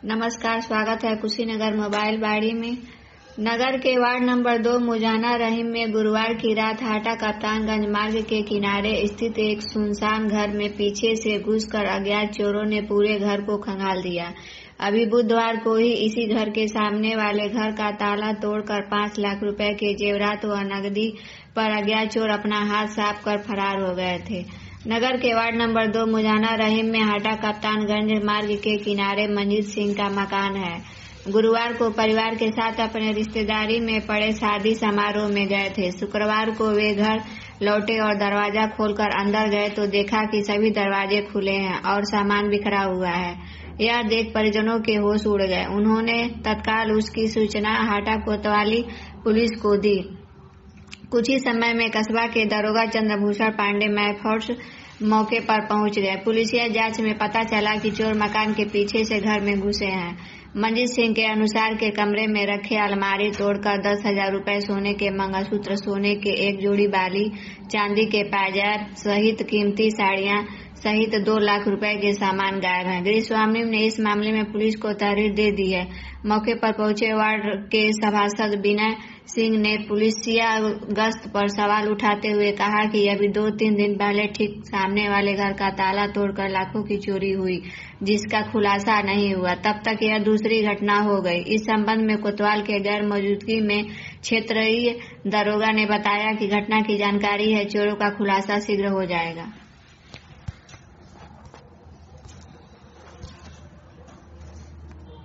नमस्कार, स्वागत है कुशीनगर मोबाइल बाड़ी में। नगर के वार्ड नंबर 2 मुजाना रहीम में गुरुवार की रात हाटा कप्तानगंज मार्ग के किनारे स्थित एक सुनसान घर में पीछे से घुसकर अज्ञात चोरों ने पूरे घर को खंगाल दिया। अभी बुधवार को ही इसी घर के सामने वाले घर का ताला तोड़कर 5 लाख रुपए के जेवरात व नकदी पर अज्ञात चोर अपना हाथ साफ कर फरार हो गए थे। नगर के वार्ड नंबर 2 मुजाना रहीम में हाटा कप्तानगंज मार्ग के किनारे मंजीत सिंह का मकान है। गुरुवार को परिवार के साथ अपने रिश्तेदारी में पड़े शादी समारोह में गए थे। शुक्रवार को वे घर लौटे और दरवाजा खोलकर अंदर गए तो देखा कि सभी दरवाजे खुले हैं और सामान बिखरा हुआ है। यह देख परिजनों के होश उड़ गए। उन्होंने तत्काल उसकी सूचना हाटा कोतवाली पुलिस को दी। कुछ ही समय में कस्बा के दरोगा चंद्रभूषण पांडे मैफोर्स मौके पर पहुंच गए। पुलिसिया जांच में पता चला कि चोर मकान के पीछे से घर में घुसे हैं। मंजीत सिंह के अनुसार के कमरे में रखे अलमारी तोड़कर 10,000 रुपए सोने के मंगलसूत्र, सोने के एक जोड़ी बाली, चांदी के पायजाब सहित कीमती साड़ियां सहित 2 लाख रुपए के सामान गायब हैं। गृह स्वामी ने इस मामले में पुलिस को तहरीर दे दी है। मौके पर पहुंचे वार्ड के सभासद विनय सिंह ने पुलिसिया गश्त पर सवाल उठाते हुए कहा कि अभी 2-3 दिन पहले ठीक सामने वाले घर का ताला तोड़कर लाखों की चोरी हुई, जिसका खुलासा नहीं हुआ। तब तक यह दूसरी घटना हो गई। इस संबंध में कोतवाल के गैर मौजूदगी में क्षेत्रीय दरोगा ने बताया कि घटना की जानकारी है, चोरों का खुलासा शीघ्र हो जाएगा।